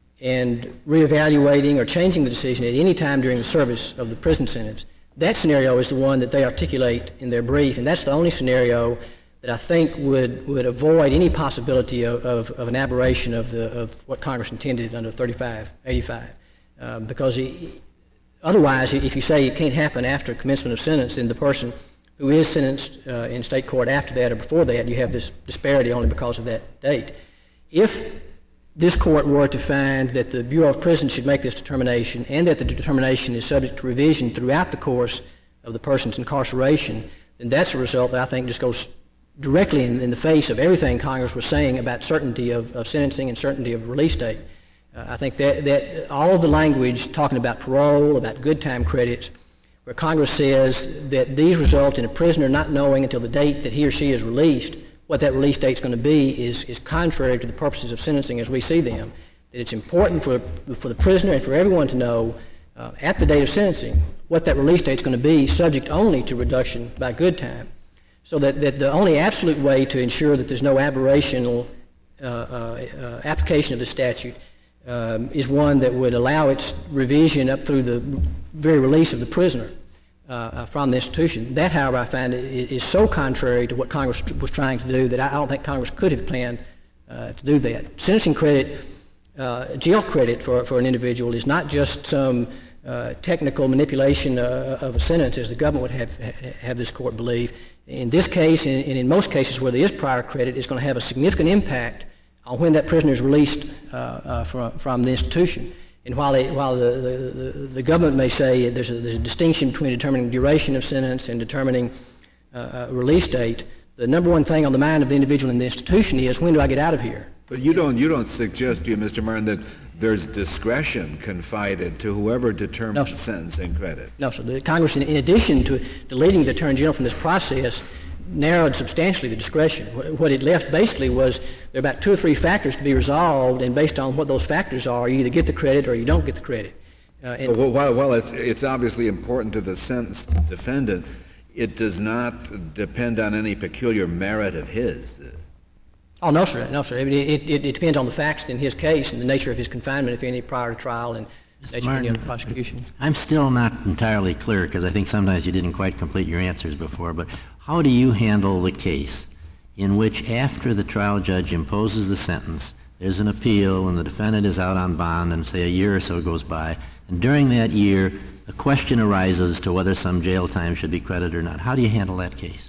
and reevaluating or changing the decision at any time during the service of the prison sentence. That scenario is the one that they articulate in their brief, and that's the only scenario that I think would, would avoid any possibility of, of, of an aberration of, the, of what Congress intended under thirty-five eighty-five. Uh, because he, otherwise, if you say it can't happen after commencement of sentence, then the person who is sentenced uh, in state court after that or before that, you have this disparity only because of that date. If this court were to find that the Bureau of Prisons should make this determination and that the determination is subject to revision throughout the course of the person's incarceration, then that's a result that I think just goes directly in, in the face of everything Congress was saying about certainty of, of sentencing and certainty of release date. Uh, I think that, that all of the language talking about parole, about good time credits, where Congress says that these result in a prisoner not knowing until the date that he or she is released what that release date is going to be is, is contrary to the purposes of sentencing as we see them. that it's important for, for the prisoner and for everyone to know uh, at the date of sentencing what that release date is going to be, subject only to reduction by good time. So that, that the only absolute way to ensure that there's no aberrational uh, uh, uh, application of the statute um, is one that would allow its revision up through the very release of the prisoner uh, uh, from the institution. That, however, I find it is so contrary to what Congress was trying to do that I don't think Congress could have planned uh, to do that. Sentencing credit, uh, jail credit for, for an individual is not just some uh, technical manipulation uh, of a sentence, as the government would have, have this court believe. In this case, and in most cases where there is prior credit, it's going to have a significant impact on when that prisoner is released uh, uh, from, from the institution. And while, it, while the, the, the government may say there's a, there's a distinction between determining duration of sentence and determining uh, a release date, the number one thing on the mind of the individual in the institution is, when do I get out of here? But you don't, you don't suggest, do you, Mister Martin, that there's discretion confided to whoever determines no, sentencing credit? No, sir. The Congress, in, in addition to deleting the Attorney General from this process, narrowed substantially the discretion. What it left basically was there are about two or three factors to be resolved, and based on what those factors are, you either get the credit or you don't get the credit. Uh, well, well, well it's, it's obviously important to the sentenced defendant. It does not depend on any peculiar merit of his. Oh, no, sir. No, sir. I mean, it, it, it depends on the facts in his case and the nature of his confinement, if any, prior to trial, and the nature of any other prosecution. I'm still not entirely clear, because I think sometimes you didn't quite complete your answers before, but how do you handle the case in which, after the trial judge imposes the sentence, there's an appeal and the defendant is out on bond, and say a year or so goes by, and during that year a question arises as to whether some jail time should be credited or not? How do you handle that case?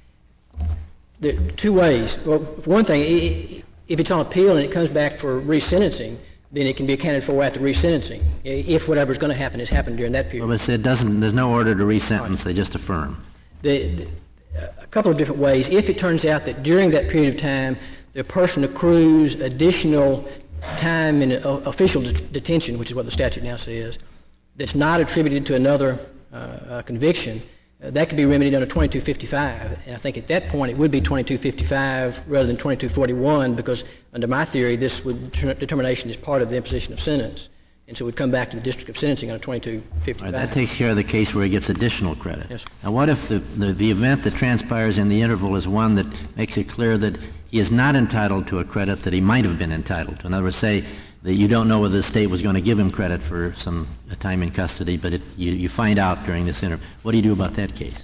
There are two ways. Well, for one thing, if it's on appeal and it comes back for resentencing, then it can be accounted for at the resentencing, if whatever's going to happen has happened during that period. Well, but it doesn't, there's no order to resentence, right. They just affirm. The, the, a couple of different ways. If it turns out that during that period of time the person accrues additional time in uh, official det- detention, which is what the statute now says, that's not attributed to another uh, uh, conviction, uh, that could be remedied under twenty-two fifty-five. And I think at that point it would be twenty-two fifty-five rather than twenty-two forty-one, because under my theory this would ter- determination is part of the imposition of sentence. And so we'd come back to the District of Sentencing under twenty-two fifty-five. Right, that takes care of the case where he gets additional credit. Yes. Now, what if the, the, the event that transpires in the interval is one that makes it clear that he is not entitled to a credit that he might have been entitled to? In other words, say that you don't know whether the state was going to give him credit for some time in custody, but it, you, you find out during this interval. What do you do about that case?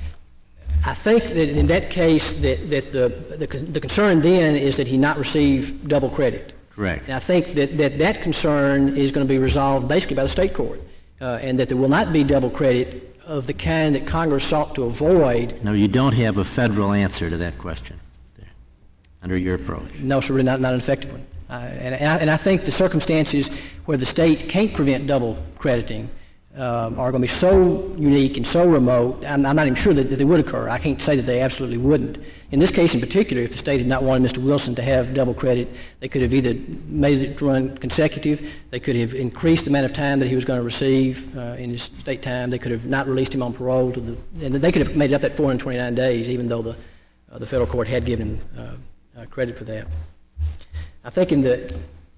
I think that in that case that, that the, the, the concern then is that he not receive double credit. Correct. And I think that, that that concern is going to be resolved basically by the state court, uh, and that there will not be double credit of the kind that Congress sought to avoid. No, you don't have a federal answer to that question there, under your approach. No, sir, not, not an effective one. Uh, and, and, I, and I think the circumstances where the state can't prevent double crediting um, are going to be so unique and so remote, I'm, I'm not even sure that, that they would occur. I can't say that they absolutely wouldn't. In this case in particular, if the state had not wanted Mister Wilson to have double credit, they could have either made it run consecutive, they could have increased the amount of time that he was going to receive uh, in his state time, they could have not released him on parole, to the, and they could have made it up that four hundred twenty-nine days, even though the, uh, the federal court had given him uh, uh, credit for that. I think in the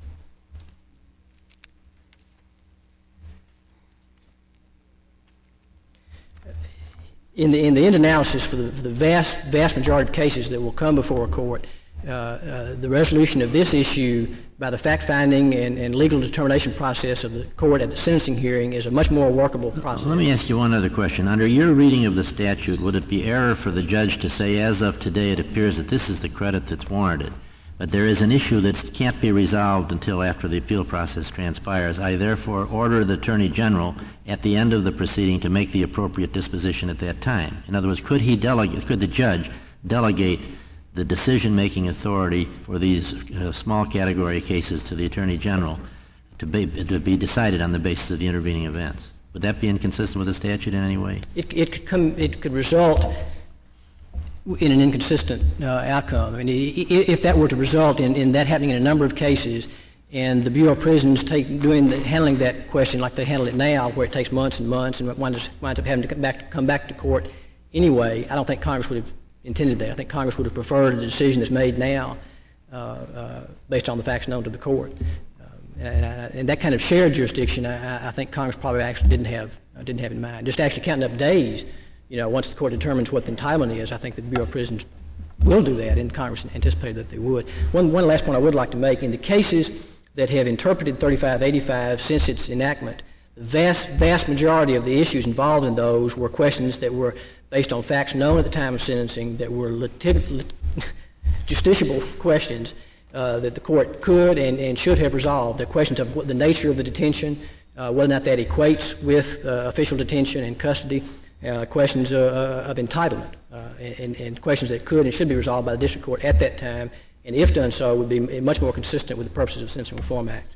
In the, in the end analysis for the, for the vast, vast majority of cases that will come before a court, uh, uh, the resolution of this issue by the fact-finding and, and legal determination process of the court at the sentencing hearing is a much more workable process. Let me ask you one other question. Under your reading of the statute, would it be error for the judge to say, as of today, it appears that this is the credit that's warranted, but there is an issue that can't be resolved until after the appeal process transpires. I therefore order the Attorney General at the end of the proceeding to make the appropriate disposition at that time. In other words, could he delegate, could the judge delegate the decision-making authority for these uh, small category cases to the Attorney General to be, to be decided on the basis of the intervening events? Would that be inconsistent with the statute in any way? It, it could come, it could result in an inconsistent uh, outcome. I mean, if that were to result in, in that happening in a number of cases, and the Bureau of Prisons take, doing the, handling that question like they handle it now, where it takes months and months and winds, winds up having to come back, come back to court anyway, I don't think Congress would have intended that. I think Congress would have preferred a decision that's made now uh, uh, based on the facts known to the court. Um, and, uh, and that kind of shared jurisdiction, I, I think Congress probably actually didn't have uh, didn't have in mind. Just actually counting up days, you know, once the court determines what the entitlement is, I think the Bureau of Prisons will do that, and Congress anticipated that they would. One, one last point I would like to make, in the cases that have interpreted thirty-five eighty-five since its enactment, the vast, vast majority of the issues involved in those were questions that were based on facts known at the time of sentencing, that were litig- lit- justiciable questions uh, that the court could and, and should have resolved. The questions of what the nature of the detention, uh, whether or not that equates with uh, official detention and custody, uh, questions uh, of entitlement, uh, and, and questions that could and should be resolved by the district court at that time, and if done so, would be much more consistent with the purposes of the Sentencing Reform Act.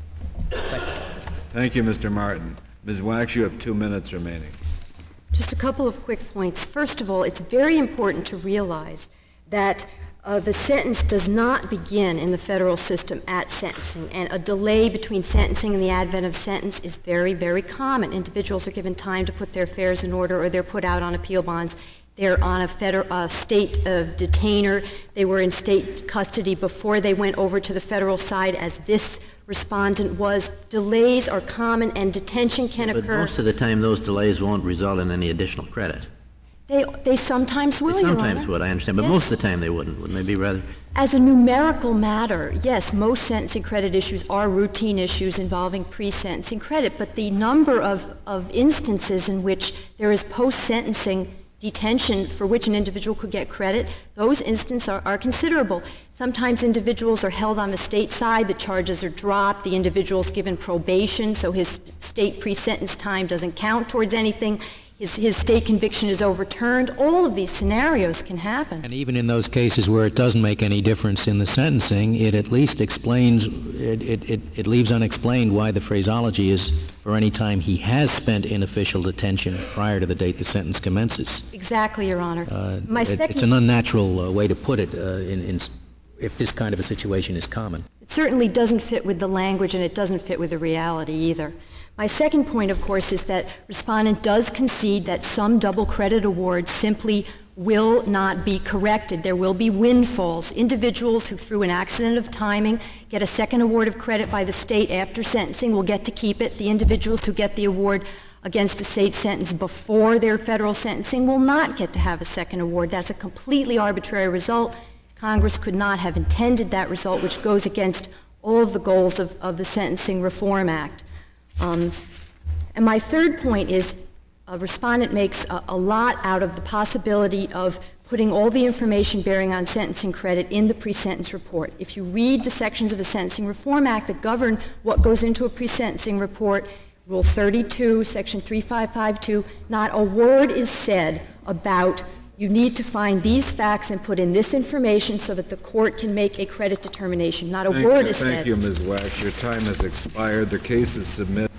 Thank you. Thank you, Mister Martin. Miz Wax, you have two minutes remaining. Just a couple of quick points. First of all, it's very important to realize that uh, the sentence does not begin in the federal system at sentencing, and a delay between sentencing and the advent of sentence is very, very common. Individuals are given time to put their affairs in order, or they're put out on appeal bonds. They're on a federal uh, state of detainer. They were in state custody before they went over to the federal side, as this respondent was. Delays are common, and detention can but occur. Most of the time, those delays won't result in any additional credit. They they sometimes will. They Your sometimes Honor. would, I understand, but Yes. most of the time they wouldn't. Wouldn't they be rather? As a numerical matter, yes, most sentencing credit issues are routine issues involving pre-sentencing credit, but the number of, of instances in which there is post-sentencing detention for which an individual could get credit, those instances are, are considerable. Sometimes individuals are held on the state side, the charges are dropped, the individual is given probation, so his state pre-sentence time doesn't count towards anything. His, his state conviction is overturned. All of these scenarios can happen. And even in those cases where it doesn't make any difference in the sentencing, it at least explains, it, it, it, it leaves unexplained why the phraseology is for any time he has spent in official detention prior to the date the sentence commences. Exactly, Your Honor. Uh, My it, second, it's an unnatural uh, way to put it uh, in, in, if this kind of a situation is common. It certainly doesn't fit with the language, and it doesn't fit with the reality either. My second point, of course, is that respondent does concede that some double credit awards simply will not be corrected. There will be windfalls. Individuals who, through an accident of timing, get a second award of credit by the state after sentencing will get to keep it. The individuals who get the award against a state sentence before their federal sentencing will not get to have a second award. That's a completely arbitrary result. Congress could not have intended that result, which goes against all of the goals of, of the Sentencing Reform Act. Um, and my third point is a respondent makes a, a lot out of the possibility of putting all the information bearing on sentencing credit in the pre-sentence report. If you read the sections of the Sentencing Reform Act that govern what goes into a pre-sentencing report, Rule thirty-two, Section thirty-five fifty-two, not a word is said about you need to find these facts and put in this information so that the court can make a credit determination. Not a Thank word you, is thank said. you, Miz Wax. Your time has expired. The case is submitted.